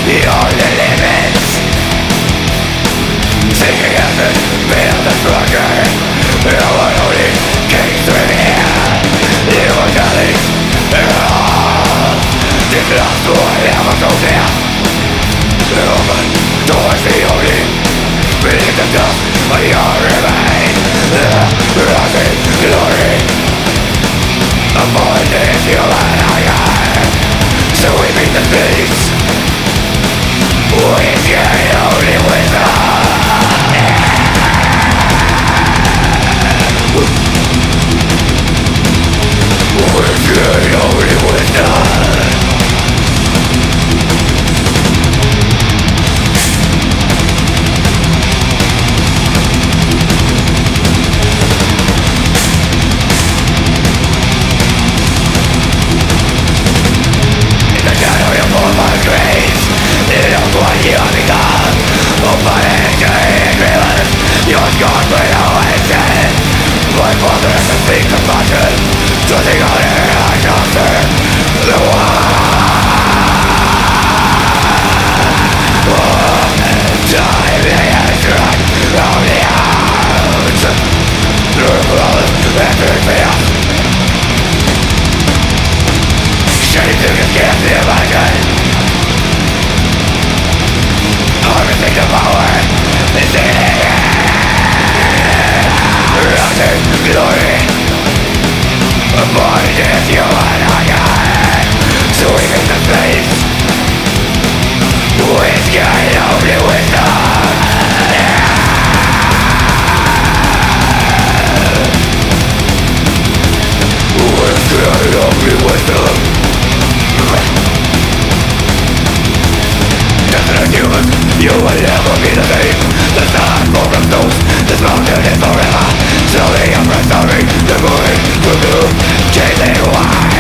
beyond the limits. Seeking heaven beyond the structure. No one only came through here. Immortality. This last one never goes there. Open towards the only. Beneath the dust of your remain. Rising glory. Upon this human eye. So we meet the face. With your only wisdom. With your only wisdom. God will awaken. My father has a big compassion. Trusting on it, I answer the time they have struck on the out. Through blood and through fear. Shame to get the imagine. Harvesting the power is the air. Rising glory. Upon this human eye. So we make the face. With your only wisdom. With your only wisdom. Definite human, you will never be the same. The sun for from those, this mountain is forever. Slowly I'm restoring the moving from you, chasing why.